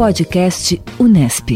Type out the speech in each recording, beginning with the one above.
Podcast Unesp.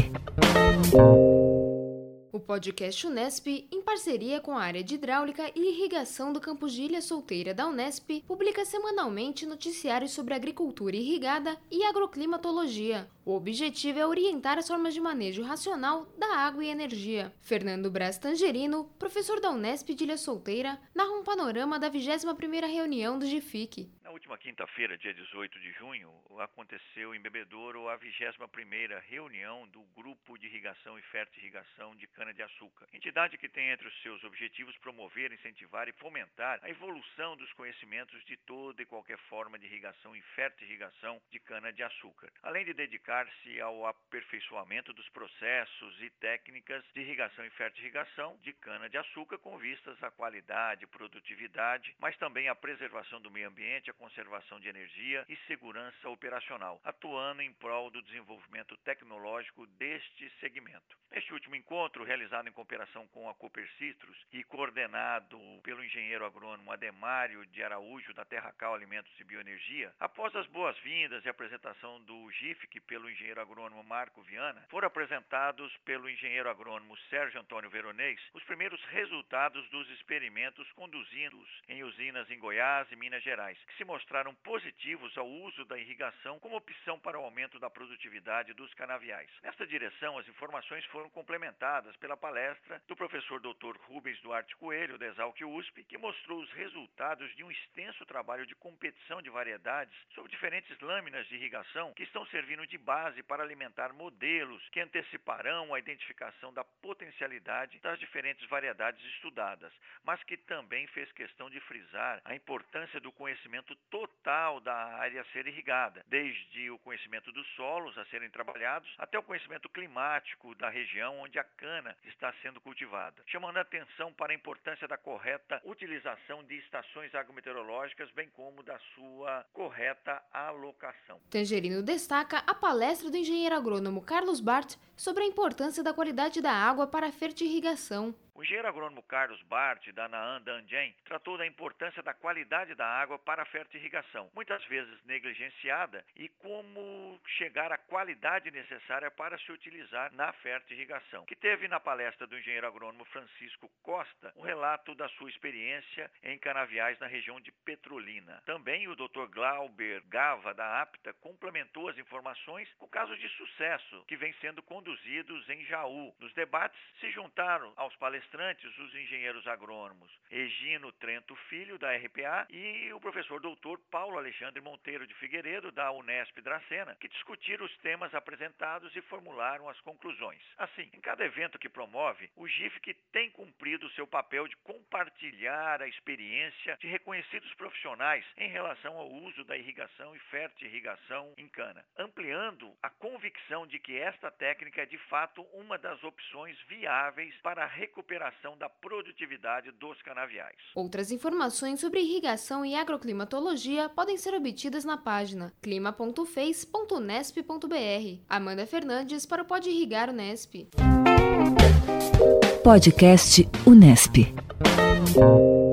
O podcast Unesp, em parceria com a área de hidráulica e irrigação do campus de Ilha Solteira da Unesp, publica semanalmente noticiários sobre agricultura irrigada e agroclimatologia. O objetivo é orientar as formas de manejo racional da água e energia. Fernando Braz Tangerino, professor da Unesp de Ilha Solteira, narra um panorama da 21ª reunião do GIFIC. Na última quinta-feira, dia 18 de junho, aconteceu em Bebedouro a 21ª reunião do Grupo de Irrigação e Fertirrigação de Cana-de-Açúcar, entidade que tem entre os seus objetivos promover, incentivar e fomentar a evolução dos conhecimentos de toda e qualquer forma de irrigação e fertirrigação de cana-de-açúcar, além de dedicar-se ao aperfeiçoamento dos processos e técnicas de irrigação e fertirrigação de cana-de-açúcar com vistas à qualidade, produtividade, mas também à preservação do meio ambiente, a conservação de energia e segurança operacional, atuando em prol do desenvolvimento tecnológico deste segmento. Neste último encontro, realizado em cooperação com a Copercitrus e coordenado pelo engenheiro agrônomo Ademário de Araújo, da Terracal Alimentos e Bioenergia, após as boas-vindas e apresentação do GIFIC pelo engenheiro agrônomo Marco Viana, foram apresentados pelo engenheiro agrônomo Sérgio Antônio Veronês os primeiros resultados dos experimentos conduzidos em usinas em Goiás e Minas Gerais, que se mostraram positivos ao uso da irrigação como opção para o aumento da produtividade dos canaviais. Nesta direção, as informações foram complementadas pela palestra do professor Dr. Rubens Duarte Coelho, da Exalc USP, que mostrou os resultados de um extenso trabalho de competição de variedades sobre diferentes lâminas de irrigação que estão servindo de base para alimentar modelos que anteciparão a identificação da potencialidade das diferentes variedades estudadas, mas que também fez questão de frisar a importância do conhecimento total da área a ser irrigada, desde o conhecimento dos solos a serem trabalhados até o conhecimento climático da região onde a cana está sendo cultivada, chamando a atenção para a importância da correta utilização de estações agrometeorológicas, bem como da sua correta alocação. Tangerino destaca a palestra do engenheiro agrônomo Carlos Bart sobre a importância da qualidade da água para a fertirrigação. O engenheiro agrônomo Carlos Bart, da Naan Danjen, tratou da importância da qualidade da água para a fertirrigação, muitas vezes negligenciada, e como chegar à qualidade necessária para se utilizar na fertirrigação, que teve na palestra do engenheiro agrônomo Francisco Costa um relato da sua experiência em canaviais na região de Petrolina. Também o Dr. Glauber Gava, da APTA, complementou as informações com casos de sucesso que vêm sendo conduzidos em Jaú. Nos debates se juntaram aos palestrantes os engenheiros agrônomos Egino Trento Filho, da RPA, e o professor doutor Paulo Alexandre Monteiro de Figueiredo, da Unesp Dracena, que discutiram os temas apresentados e formularam as conclusões. Assim, em cada evento que promove, o GIFIC tem cumprido seu papel de compartilhar a experiência de reconhecidos profissionais em relação ao uso da irrigação e fertirrigação em cana, ampliando a convicção de que esta técnica é de fato uma das opções viáveis para a recuperação da produtividade dos canaviais. Outras informações sobre irrigação e agroclimatologia podem ser obtidas na página clima.fez.unesp.br. Amanda Fernandes para o Pode Irrigar Unesp. Podcast Unesp.